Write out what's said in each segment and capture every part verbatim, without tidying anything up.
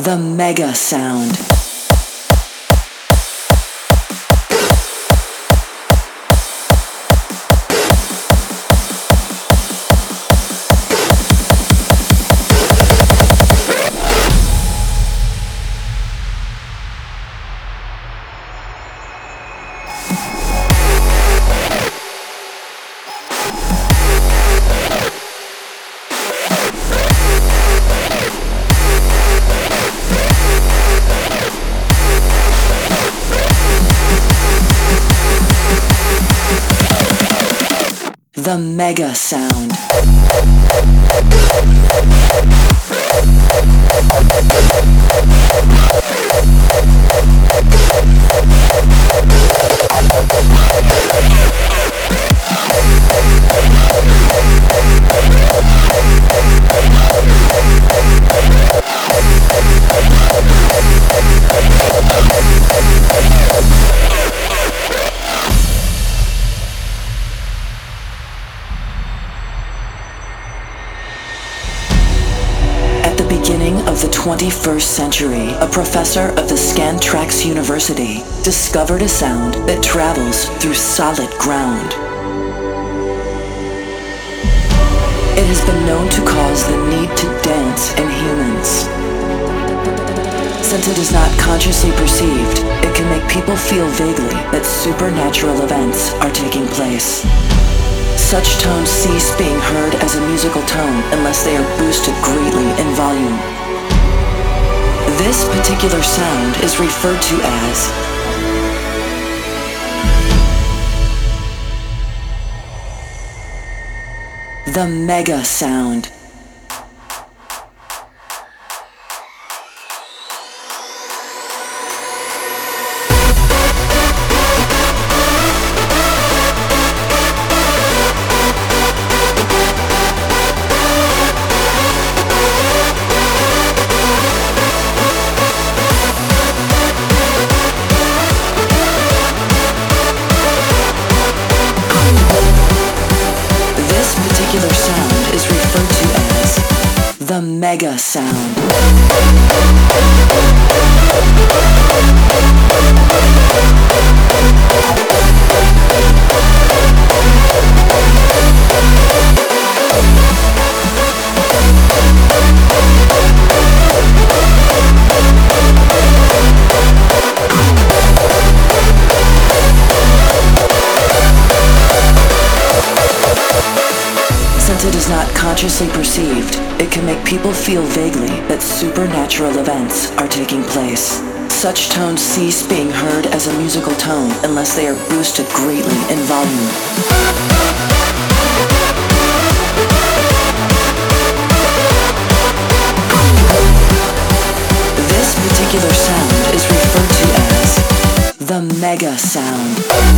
The Mega Sound. The Mega Sound. Of the twenty-first century, a professor of the Scantraxx University discovered a sound that travels through solid ground. It has been known to cause the need to dance in humans. Since it is not consciously perceived, it can make people feel vaguely that supernatural events are taking place. Such tones cease being heard as a musical tone unless they are boosted greatly in volume. This particular sound is referred to as the Mega Sound. The Mega Sound. Since it is not consciously perceived, it can make people feel vaguely that supernatural events are taking place. Such tones cease being heard as a musical tone unless they are boosted greatly in volume. This particular sound is referred to as the Mega Sound.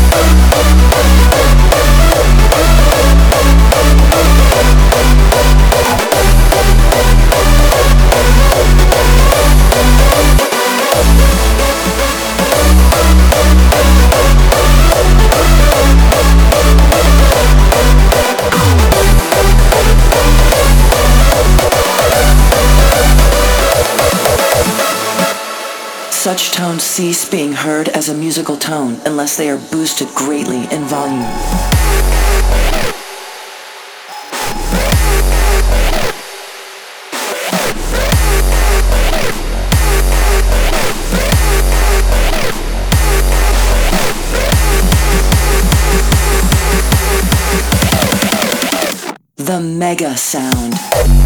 Such tones cease being heard as a musical tone unless they are boosted greatly in volume. The Mega Sound.